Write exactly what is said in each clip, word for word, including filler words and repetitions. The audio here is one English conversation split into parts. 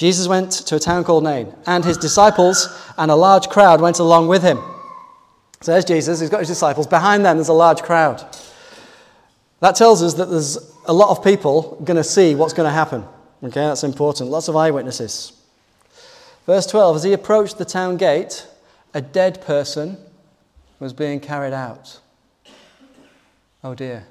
Jesus went to a town called Nain, and his disciples and a large crowd went along with him. So there's Jesus, he's got his disciples. Behind them, there's a large crowd. That tells us that there's a lot of people going to see what's going to happen. Okay, that's important. Lots of eyewitnesses. Verse twelve, as he approached the town gate, a dead person was being carried out. Oh dear.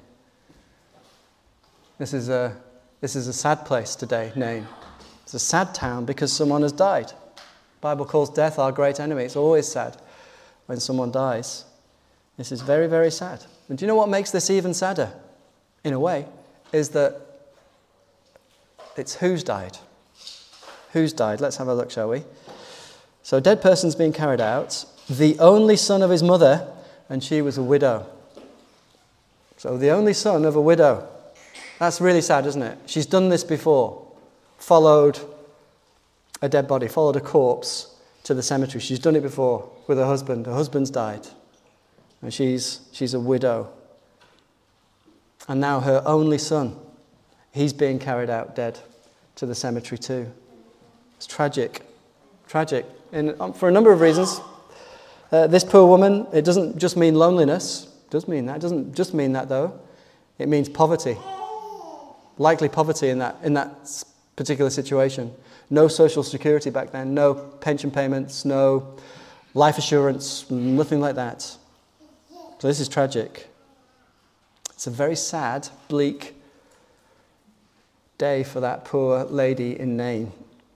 This is a, this is a sad place today, Nain. It's a sad town because someone has died. The Bible calls death our great enemy. It's always sad when someone dies. This is very, very sad. And do you know what makes this even sadder, in a way, is that it's who's died. Who's died? Let's have a look, shall we? So a dead person's being carried out, the only son of his mother, and she was a widow. So the only son of a widow. That's really sad, isn't it? She's done this before. Followed a dead body, followed a corpse to the cemetery. She's done it before with her husband. Her husband's died. And she's, she's a widow. And now her only son, he's being carried out dead to the cemetery too. It's tragic. Tragic. And um, for a number of reasons. Uh, this poor woman, it doesn't just mean loneliness. It does mean that. It doesn't just mean that, though. It means poverty. Likely poverty in that, in that particular situation. No social security back then. No pension payments. No life assurance. Nothing like that. So this is tragic. It's a very sad, bleak day for that poor lady in Nain.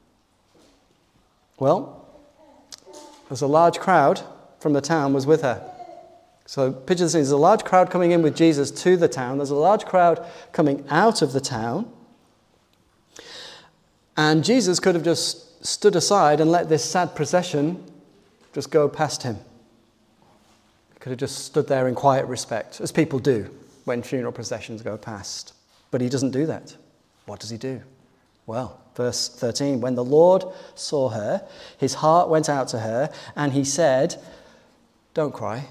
Well, there's a large crowd from the town was with her. So picture the scene. There's a large crowd coming in with Jesus to the town. There's a large crowd coming out of the town. And Jesus could have just stood aside and let this sad procession just go past him. He could have just stood there in quiet respect, as people do when funeral processions go past. But he doesn't do that. What does he do? Well, verse thirteen, when the Lord saw her, his heart went out to her, and he said, "Don't cry."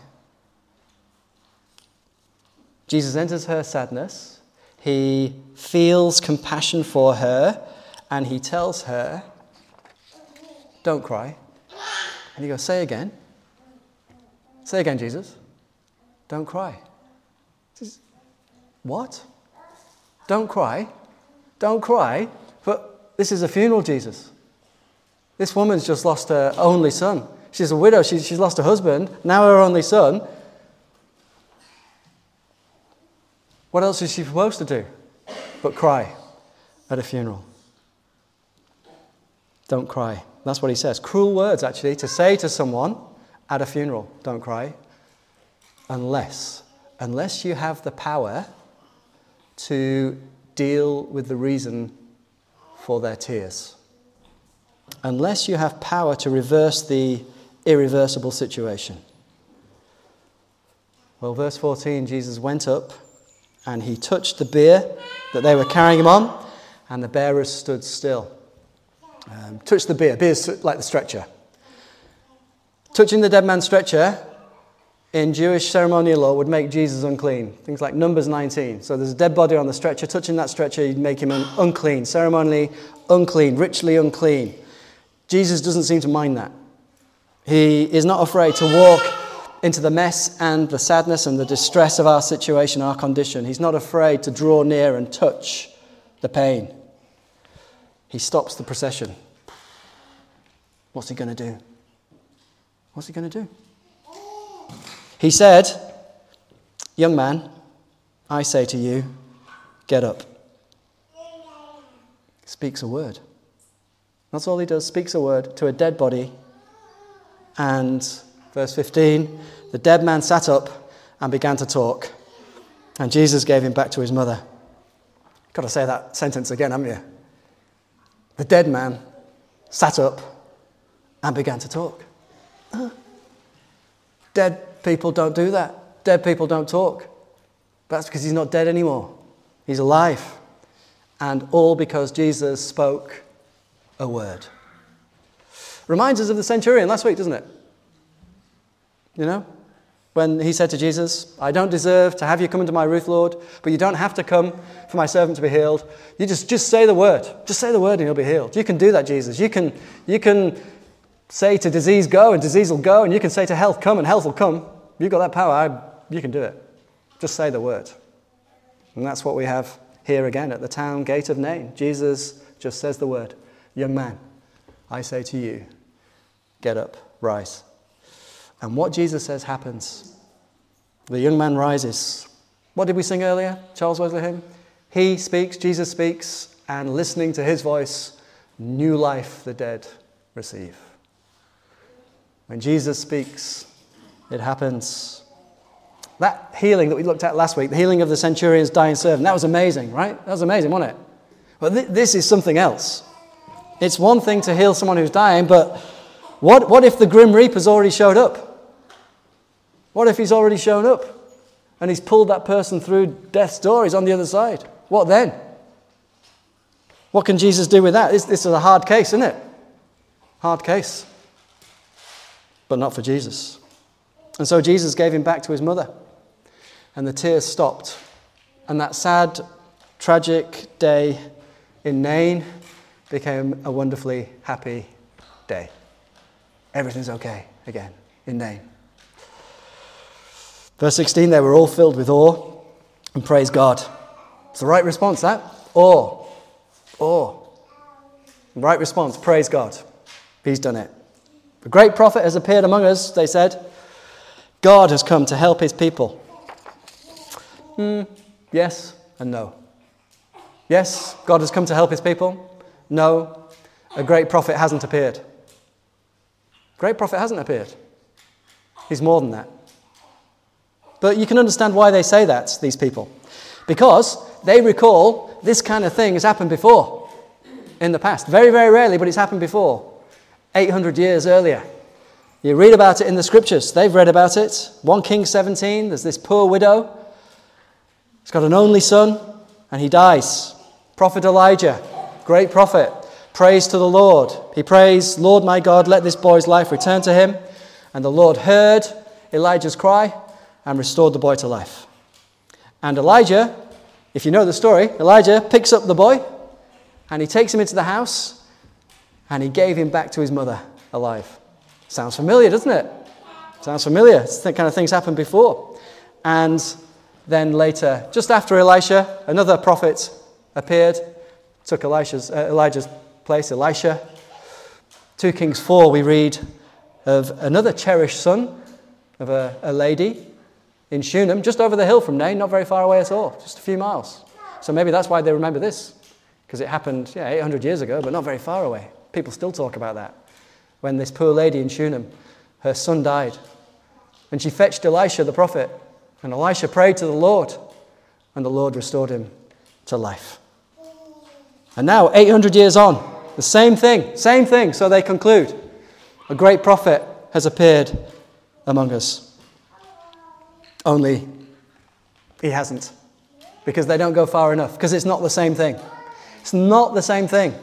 Jesus enters her sadness. He feels compassion for her, and he tells her, "Don't cry." And he goes, "Say again. Say again, Jesus. Don't cry." Says, "What? Don't cry? Don't cry? But this is a funeral, Jesus. This woman's just lost her only son. She's a widow. She's, she's lost her husband. Now her only son. What else is she supposed to do but cry at a funeral? Don't cry." That's what he says. Cruel words, actually, to say to someone at a funeral. Don't cry. Unless, unless you have the power to deal with the reason for their tears. Unless you have power to reverse the irreversible situation. Well, verse fourteen, Jesus went up and he touched the bier that they were carrying him on, and the bearers stood still. Um, touched the bier. Bier's like the stretcher. Touching the dead man's stretcher in Jewish ceremonial law would make Jesus unclean. Things like Numbers nineteen. So there's a dead body on the stretcher. Touching that stretcher, you'd make him un- unclean. Ceremonially unclean. Ritually unclean. Jesus doesn't seem to mind that. He is not afraid to walk into the mess and the sadness and the distress of our situation, our condition. He's not afraid to draw near and touch the pain. He stops the procession. What's he going to do? What's he going to do? He said, "Young man, I say to you, get up." Speaks a word. That's all he does, speaks a word to a dead body. And verse fifteen, the dead man sat up and began to talk. And Jesus gave him back to his mother. Got to say that sentence again, haven't you? The dead man sat up and began to talk. Uh, dead people don't do that. Dead people don't talk. That's because he's not dead anymore. He's alive. And all because Jesus spoke a word. Reminds us of the centurion last week, doesn't it? You know? when he said to Jesus, I don't deserve to have you come into my roof, Lord, but you don't have to come for my servant to be healed. You just, just say the word. Just say the word and he'll be healed. You can do that, Jesus. You can, you can say to disease, go, and disease will go, and you can say to health, come, and health will come. You've got that power. I, you can do it. Just say the word. And that's what we have here again at the town gate of Nain. Jesus just says the word. Young man, I say to you, get up, rise. And what Jesus says happens. The young man rises. What did we sing earlier? Charles Wesley hymn? He speaks, Jesus speaks, and listening to his voice, new life the dead receive. When Jesus speaks, it happens. That healing that we looked at last week, the healing of the centurion's dying servant, that was amazing, right? That was amazing, wasn't it? But th- this is something else. It's one thing to heal someone who's dying, but what, what if the Grim Reaper's already showed up? What if he's already shown up and he's pulled that person through death's door? He's on the other side. What then? What can Jesus do with that? This, this is a hard case, isn't it? Hard case. But not for Jesus. And so Jesus gave him back to his mother. And the tears stopped. And that sad, tragic day in Nain became a wonderfully happy day. Everything's okay again in Nain. Verse sixteen, they were all filled with awe and praised God. It's the right response, that. Awe. Awe. Right response, praise God. He's done it. A great prophet has appeared among us, they said. God has come to help his people. Hmm, yes and no. Yes, God has come to help his people. No, a great prophet hasn't appeared. Great prophet hasn't appeared. He's more than that. But you can understand why they say that, these people. Because they recall this kind of thing has happened before in the past. Very, very rarely, but it's happened before. eight hundred years earlier. You read about it in the scriptures. They've read about it. First Kings seventeen, there's this poor widow. She's got an only son, and he dies. Prophet Elijah, great prophet, prays to the Lord. He prays, Lord my God, let this boy's life return to him. And the Lord heard Elijah's cry and restored the boy to life. And Elijah, if you know the story, Elijah picks up the boy and he takes him into the house and he gave him back to his mother alive. Sounds familiar, doesn't it? Sounds familiar. It's the kind of things happened before. And then later, just after Elisha, another prophet appeared, took Elisha's, uh, Elijah's place, Elisha. Second Kings four, we read of another cherished son of a, a lady in Shunem, just over the hill from Nain, not very far away at all, just a few miles. So maybe that's why they remember this, because it happened yeah, eight hundred years ago, but not very far away. People still talk about that. When this poor lady in Shunem, her son died, and she fetched Elisha the prophet, and Elisha prayed to the Lord, and the Lord restored him to life. And now, eight hundred years on, the same thing, same thing, so they conclude. A great prophet has appeared among us. Only he hasn't, because they don't go far enough, because it's not the same thing. It's not the same thing.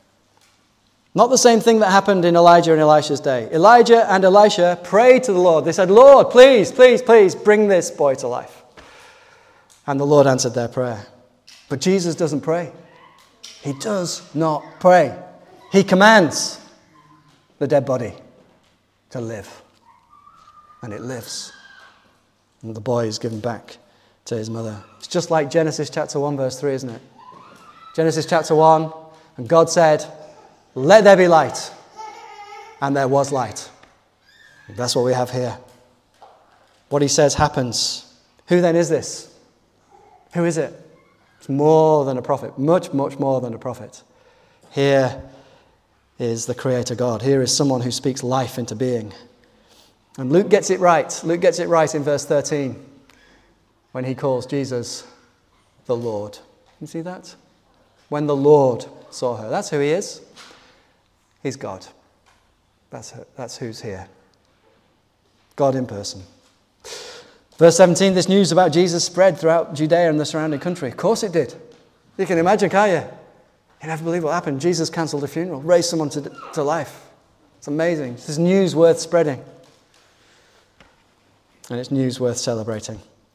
Not the same thing that happened in Elijah and Elisha's day. Elijah and Elisha prayed to the Lord. They said, Lord, please, please, please bring this boy to life. And the Lord answered their prayer. But Jesus doesn't pray. He does not pray. He commands the dead body to live. And it lives. And the boy is given back to his mother. It's just like Genesis chapter one, verse three, isn't it? Genesis chapter one, and God said, let there be light. And there was light. That's what we have here. What he says happens. Who then is this? Who is it? It's more than a prophet. Much, much more than a prophet. Here is the Creator God. Here is someone who speaks life into being. And Luke gets it right. Luke gets it right in verse thirteen when he calls Jesus the Lord. You see that? When the Lord saw her. That's who he is. He's God. That's, that's who's here. God in person. Verse seventeen, this news about Jesus spread throughout Judea and the surrounding country. Of course it did. You can imagine, can't you? You never believe what happened. Jesus cancelled a funeral, raised someone to, to life. It's amazing. This is news worth spreading. And it's news worth celebrating.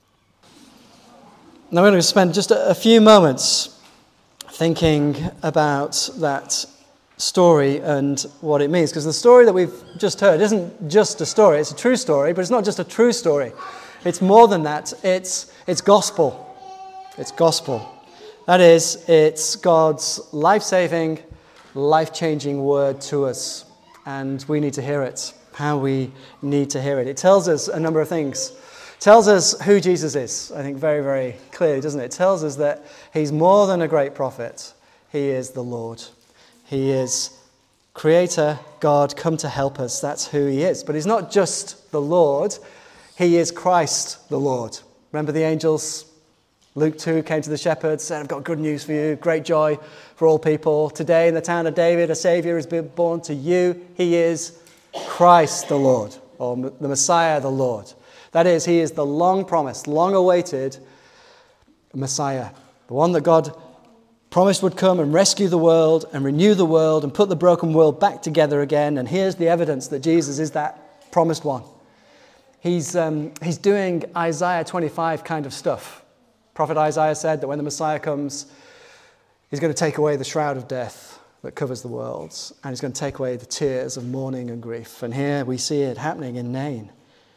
Now we're going to spend just a, a few moments thinking about that story and what it means. Because the story that we've just heard isn't just a story. It's a true story, but it's not just a true story. It's more than that. It's, it's gospel. It's gospel. That is, it's God's life-saving, life-changing word to us. And we need to hear it. How we need to hear it. It tells us a number of things. It tells us who Jesus is, I think very, very clearly, doesn't it? It tells us that he's more than a great prophet. He is the Lord. He is Creator, God, come to help us. That's who he is. But he's not just the Lord. He is Christ the Lord. Remember the angels? Luke two came to the shepherds, said, I've got good news for you, great joy for all people. Today in the town of David, a Saviour has been born to you. He is Christ the Lord, or the Messiah the Lord. That is, he is the long-promised, long-awaited Messiah. The one that God promised would come and rescue the world and renew the world and put the broken world back together again. And here's the evidence that Jesus is that promised one. He's, um, he's doing Isaiah twenty-five kind of stuff. Prophet Isaiah said that when the Messiah comes, he's going to take away the shroud of death that covers the world, and he's going to take away the tears of mourning and grief. And here we see it happening in Nain.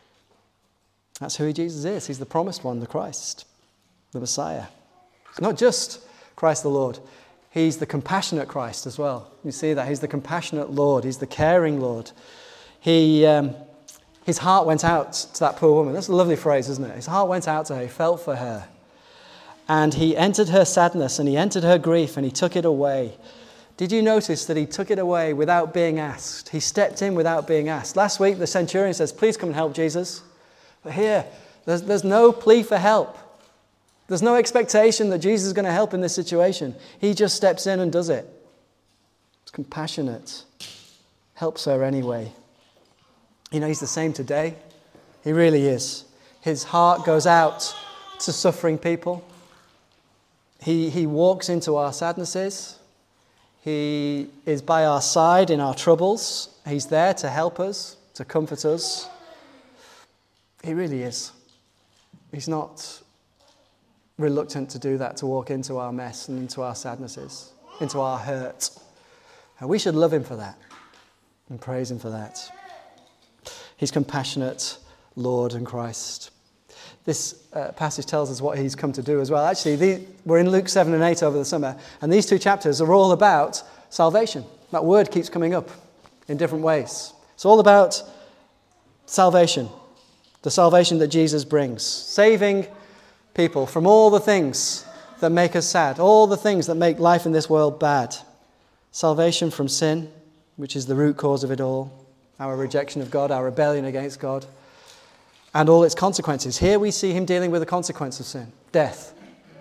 That's who Jesus is. He's the promised one, the Christ, the Messiah. It's not just Christ the Lord. He's the compassionate Christ as well. You see that? He's the compassionate Lord. He's the caring Lord. He, um, his heart went out to that poor woman. That's a lovely phrase, isn't it? His heart went out to her. He felt for her. And he entered her sadness and he entered her grief and he took it away. Did you notice that he took it away without being asked? He stepped in without being asked. Last week, the centurion says, please come and help Jesus. But here, there's, there's no plea for help. There's no expectation that Jesus is going to help in this situation. He just steps in and does it. It's compassionate. Helps her anyway. You know, he's the same today. He really is. His heart goes out to suffering people. He, he walks into our sadnesses. He is by our side in our troubles. He's there to help us, to comfort us. He really is. He's not reluctant to do that, to walk into our mess and into our sadnesses, into our hurt. And we should love him for that and praise him for that. He's compassionate, Lord and Christ. This uh, passage tells us what he's come to do as well. Actually, the, we're in Luke seven and eight over the summer, and these two chapters are all about salvation. That word keeps coming up in different ways. It's all about salvation, the salvation that Jesus brings, saving people from all the things that make us sad, all the things that make life in this world bad. Salvation from sin, which is the root cause of it all, our rejection of God, our rebellion against God, and all its consequences. Here we see him dealing with the consequence of sin, death.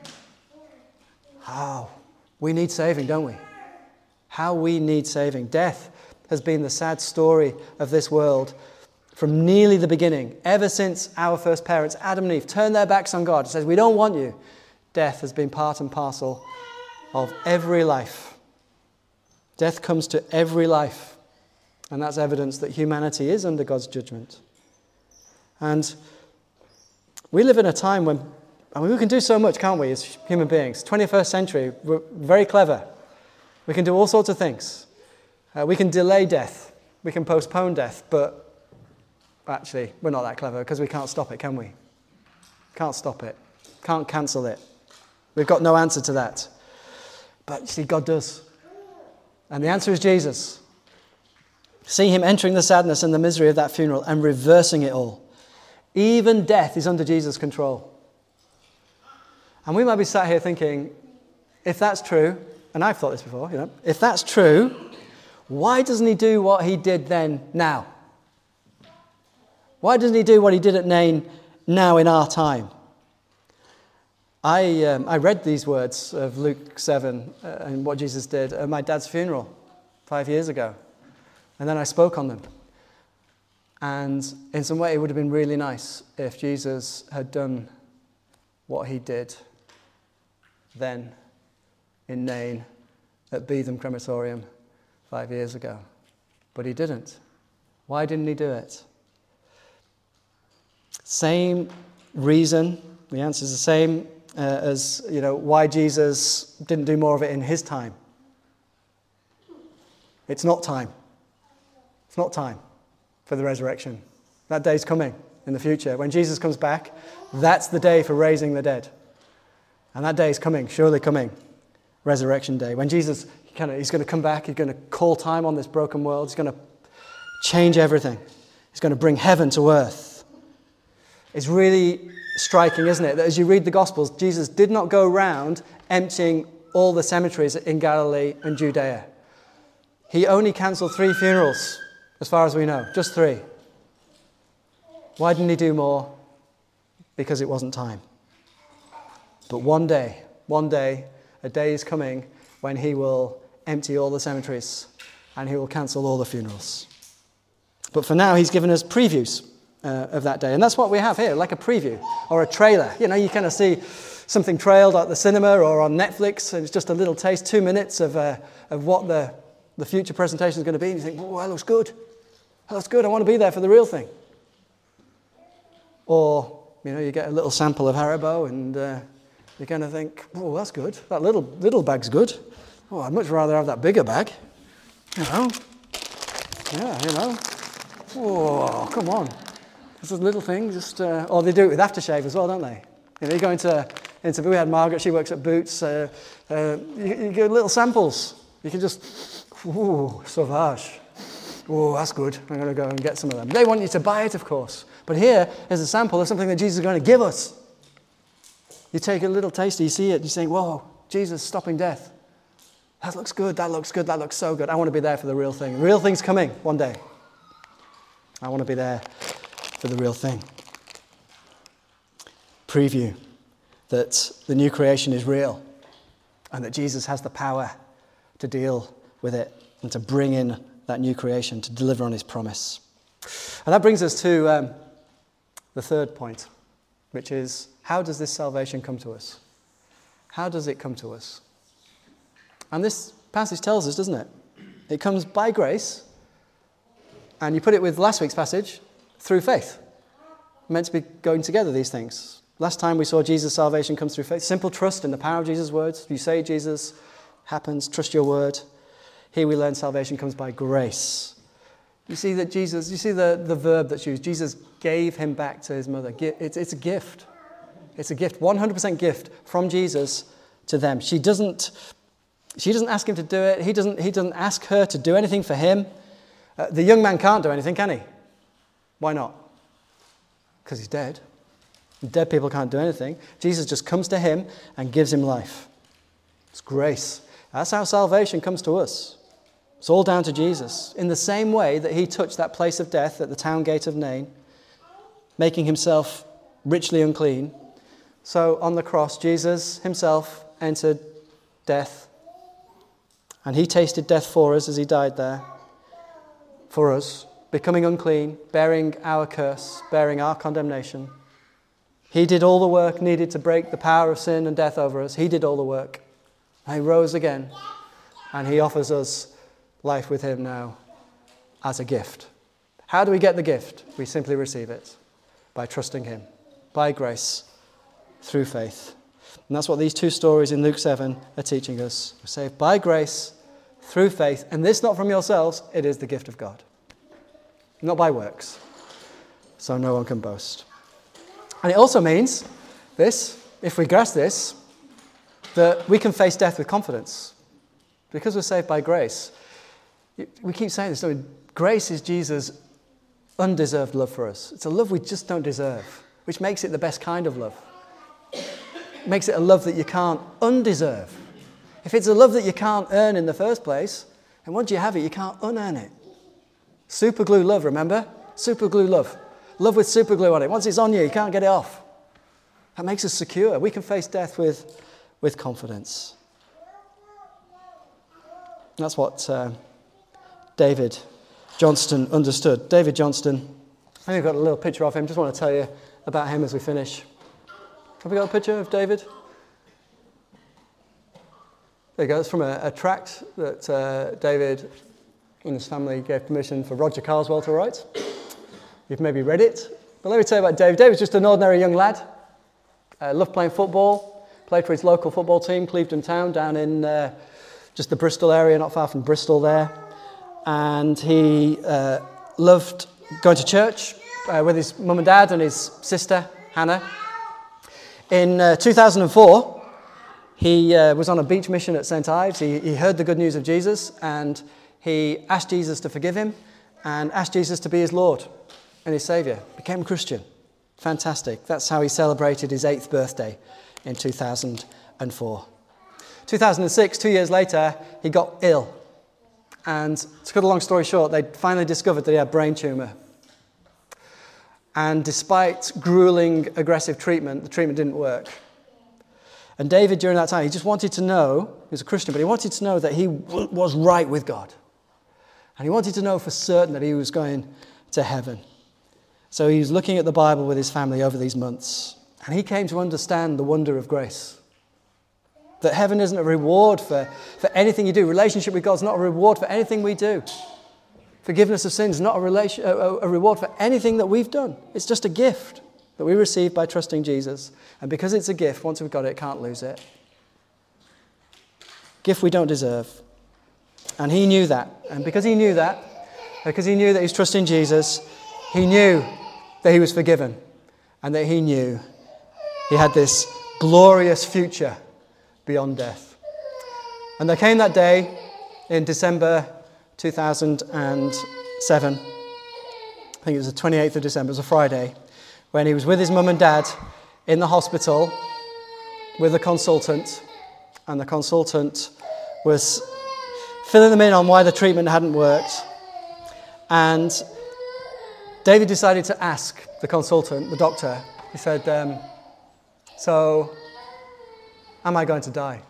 How we need saving, don't we? How we need saving. Death has been the sad story of this world from nearly the beginning, ever since our first parents, Adam and Eve, turned their backs on God and said, we don't want you. Death has been part and parcel of every life. Death comes to every life. And that's evidence that humanity is under God's judgment. And we live in a time when, I mean, we can do so much, can't we, as human beings? twenty-first century, we're very clever. We can do all sorts of things. Uh, we can delay death. We can postpone death. But actually, we're not that clever because we can't stop it, can we? Can't stop it. Can't cancel it. We've got no answer to that. But you see, God does. And the answer is Jesus. See him entering the sadness and the misery of that funeral and reversing it all. Even death is under Jesus' control. And we might be sat here thinking, if that's true, and I've thought this before, you know, if that's true, why doesn't he do what he did then now? Why doesn't he do what he did at Nain now in our time? I um, I read these words of Luke seven uh, and what Jesus did at my dad's funeral five years ago. And then I spoke on them. And in some way, it would have been really nice if Jesus had done what he did then in Nain at Beetham Crematorium five years ago. But he didn't. Why didn't he do it? Same reason. The answer is the same uh, as, you know, why Jesus didn't do more of it in his time. It's not time. It's not time for the resurrection. That day's coming in the future. When Jesus comes back, that's the day for raising the dead. And that day is coming, surely coming. Resurrection day. When Jesus, kind of, he's going to come back, he's going to call time on this broken world. He's going to change everything. He's going to bring heaven to earth. It's really striking, isn't it, that as you read the Gospels, Jesus did not go around emptying all the cemeteries in Galilee and Judea. He only cancelled three funerals, as far as we know, just three. Why didn't he do more? Because it wasn't time. But one day, one day, a day is coming when he will empty all the cemeteries and he will cancel all the funerals. But for now, he's given us previews uh, of that day. And that's what we have here, like a preview or a trailer. You know, you kind of see something trailed at the cinema or on Netflix, and it's just a little taste, two minutes of uh, of what the, the future presentation is going to be. And you think, oh, that looks good. That looks good. I want to be there for the real thing. Or, you know, you get a little sample of Haribo and uh, you're going to think, oh, that's good. That little little bag's good. Oh, I'd much rather have that bigger bag. You know? Yeah, you know. Oh, come on. It's a little thing. Just, uh, or they do it with aftershave as well, don't they? You know, you go into, into we had Margaret, she works at Boots. Uh, uh, you, you get little samples. You can just, ooh, sauvage. Oh, that's good. I'm going to go and get some of them. They want you to buy it, of course. But here is a sample of something that Jesus is going to give us. You take a little taste, you see it, you think, whoa, Jesus stopping death. That looks good, that looks good, that looks so good. I want to be there for the real thing. The real thing's coming one day. I want to be there for the real thing. Preview that the new creation is real and that Jesus has the power to deal with it and to bring in that new creation, to deliver on his promise. And that brings us to um, the third point, which is, how does this salvation come to us? How does it come to us? And this passage tells us, doesn't it? It comes by grace, and you put it with last week's passage, through faith. Meant to be going together, these things. Last time we saw Jesus' salvation comes through faith. Simple trust in the power of Jesus' words. You say Jesus, happens, trust your word. Here we learn salvation comes by grace. You see that Jesus, you see the, the verb that's used. Jesus gave him back to his mother. It's, it's a gift. It's a gift, one hundred percent gift from Jesus to them. She doesn't, she doesn't ask him to do it. He doesn't, he doesn't ask her to do anything for him. Uh, the young man can't do anything, can he? Why not? Because he's dead. Dead people can't do anything. Jesus just comes to him and gives him life. It's grace. That's how salvation comes to us. It's all down to Jesus. In the same way that he touched that place of death at the town gate of Nain, making himself richly unclean, so on the cross, Jesus himself entered death, and he tasted death for us as he died there, for us, becoming unclean, bearing our curse, bearing our condemnation. He did all the work needed to break the power of sin and death over us. He did all the work. And he rose again, and he offers us life with him now as a gift. How do we get the gift? We simply receive it by trusting him, by grace, through faith. And that's what these two stories in Luke seven are teaching us. We're saved by grace, through faith, and this not from yourselves, it is the gift of God. Not by works, so no one can boast. And it also means this, if we grasp this, that we can face death with confidence. Because we're saved by grace. We keep saying this, don't we? Grace is Jesus' undeserved love for us. It's a love we just don't deserve, which makes it the best kind of love. Makes it a love that you can't undeserve. If it's a love that you can't earn in the first place, and once you have it, you can't unearn it. Super glue love, remember? Super glue love. Love with super glue on it. Once it's on you, you can't get it off. That makes us secure. We can face death with, with confidence. That's what uh, David Johnston understood. David Johnston, I think I've got a little picture of him. Just want to tell you about him as we finish. Have we got a picture of David? There you go. It's from a, a tract that uh, David and his family gave permission for Roger Carswell to write. You've maybe read it. But let me tell you about David. David was just an ordinary young lad. Uh, loved playing football. Played for his local football team, Clevedon Town, down in uh, just the Bristol area, not far from Bristol there. And he uh, loved going to church uh, with his mum and dad and his sister, Hannah. In uh, two thousand four, he uh, was on a beach mission at Saint Ives. He, he heard the good news of Jesus, and he asked Jesus to forgive him and asked Jesus to be his Lord and his Saviour. Became a Christian. Fantastic. That's how he celebrated his eighth birthday in two thousand four. two thousand six, two years later, he got ill. And to cut a long story short, they finally discovered that he had a brain tumour. And despite grueling, aggressive treatment, the treatment didn't work. And David, during that time, he just wanted to know, he was a Christian, but he wanted to know that he w- was right with God. And he wanted to know for certain that he was going to heaven. So he was looking at the Bible with his family over these months. And he came to understand the wonder of grace. That heaven isn't a reward for, for anything you do. Relationship with God is not a reward for anything we do. Forgiveness of sins is not a, relation, a, a reward for anything that we've done. It's just a gift that we receive by trusting Jesus. And because it's a gift, once we've got it, can't lose it. Gift we don't deserve. And he knew that. And because he knew that, because he knew that he's trusting Jesus, he knew that he was forgiven. And that he knew he had this glorious future beyond death. And there came that day in December two thousand seven, I think it was the twenty-eighth of December, it was a Friday, when he was with his mum and dad in the hospital with a consultant, and the consultant was filling them in on why the treatment hadn't worked. And David decided to ask the consultant, the doctor, he said, um, so, am I going to die?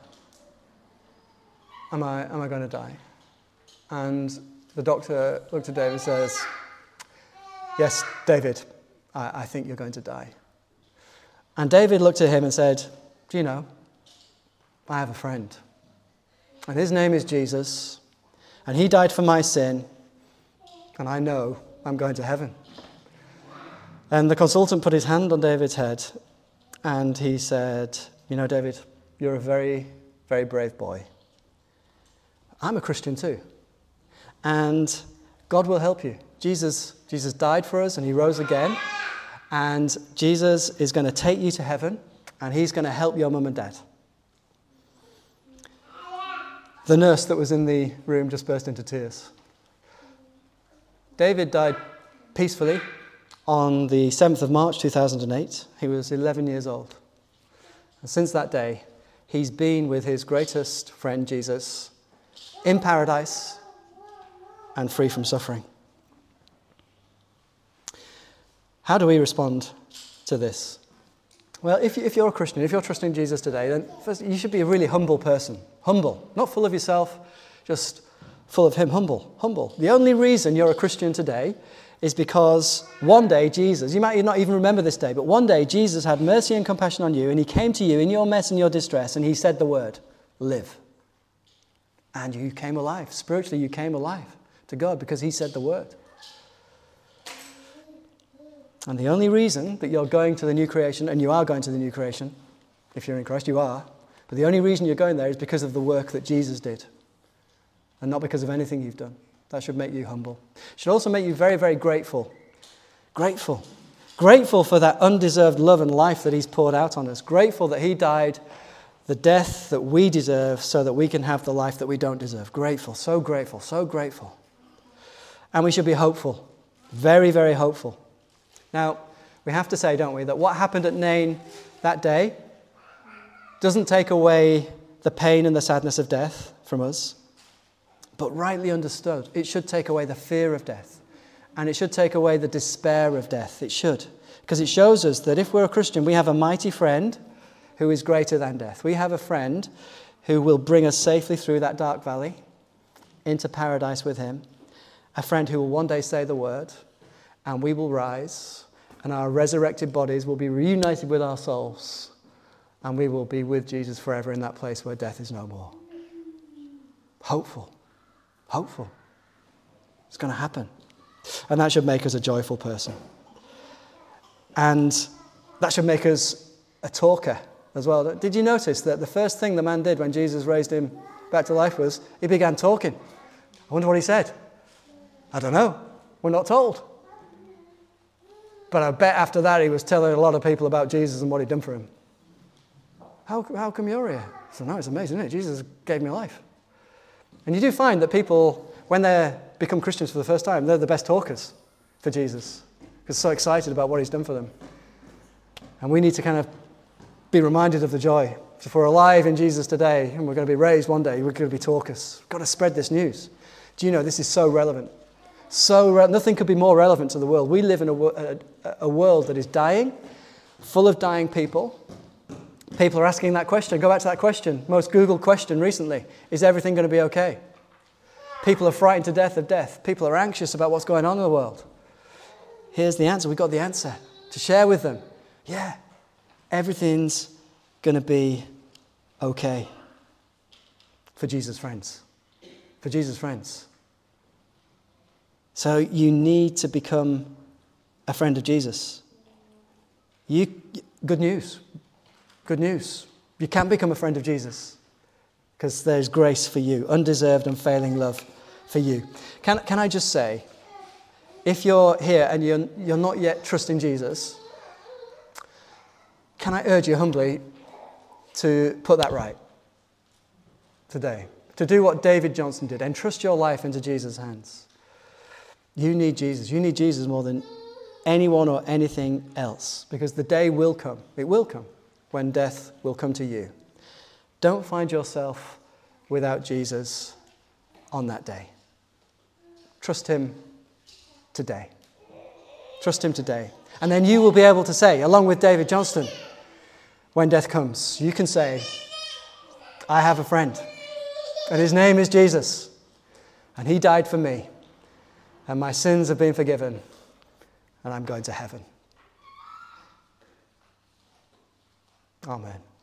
Am I, am I going to die? And the doctor looked at David and says, yes, David, I, I think you're going to die. And David looked at him and said, do you know, I have a friend. And his name is Jesus. And he died for my sin. And I know I'm going to heaven. And the consultant put his hand on David's head. And he said, you know, David, you're a very, very brave boy. I'm a Christian too. And God will help you. Jesus, Jesus died for us and he rose again. And Jesus is going to take you to heaven and he's going to help your mum and dad. The nurse that was in the room just burst into tears. David died peacefully on the seventh of March two thousand eight. He was eleven years old. And since that day, he's been with his greatest friend, Jesus, in paradise and free from suffering. How do we respond to this? Well, if, you, if you're a Christian, if you're trusting Jesus today, then first you should be a really humble person. Humble. Not full of yourself, just full of him. Humble. Humble. The only reason you're a Christian today is because one day Jesus, you might not even remember this day, but one day Jesus had mercy and compassion on you and he came to you in your mess and your distress and he said the word, live. And you came alive. Spiritually, you came alive to God because he said the word. And the only reason that you're going to the new creation, and you are going to the new creation, if you're in Christ, you are, but the only reason you're going there is because of the work that Jesus did, and not because of anything you've done. That should make you humble. It should also make you very, very grateful. Grateful. Grateful for that undeserved love and life that he's poured out on us. Grateful that he died the death that we deserve so that we can have the life that we don't deserve. Grateful. So grateful. So grateful. And we should be hopeful. Very, very hopeful. Now, we have to say, don't we, that what happened at Nain that day doesn't take away the pain and the sadness of death from us, but rightly understood, it should take away the fear of death, and it should take away the despair of death. It should, because it shows us that if we're a Christian, we have a mighty friend who is greater than death. We have a friend who will bring us safely through that dark valley into paradise with him, a friend who will one day say the word, and we will rise, and our resurrected bodies will be reunited with our souls, and we will be with Jesus forever in that place where death is no more. Hopeful. Hopeful. It's going to happen. And that should make us a joyful person. And that should make us a talker as well. Did you notice that the first thing the man did when Jesus raised him back to life was he began talking? I wonder what he said. I don't know. We're not told. But I bet after that he was telling a lot of people about Jesus and what he'd done for him. How, how come you're here? I said, no, it's amazing, isn't it? Jesus gave me life. And you do find that people, when they become Christians for the first time, they're the best talkers for Jesus because they're so excited about what he's done for them. And we need to kind of be reminded of the joy. So if we're alive in Jesus today and we're going to be raised one day, we're going to be talkers. We've got to spread this news. Do you know this is so relevant? So re- nothing could be more relevant to the world. We live in a, a, a world that is dying, full of dying people. People are asking that question. Go back to that question. Most Googled question recently. Is everything going to be okay? People are frightened to death of death. People are anxious about what's going on in the world. Here's the answer. We've got the answer to share with them. Yeah, everything's going to be okay. For Jesus' friends. For Jesus' friends. So you need to become a friend of Jesus. You, good news. Good news. You can become a friend of Jesus because there's grace for you, undeserved, unfailing love for you. Can, can I just say, if you're here and you're, you're not yet trusting Jesus, can I urge you humbly to put that right today? To do what David Johnson did, entrust your life into Jesus' hands. You need Jesus. You need Jesus more than anyone or anything else because the day will come. It will come. When death will come to you. Don't find yourself without Jesus on that day. Trust him today. Trust him today. And then you will be able to say, along with David Johnston, when death comes, you can say, I have a friend, and his name is Jesus, and he died for me, and my sins have been forgiven, and I'm going to heaven. Amen.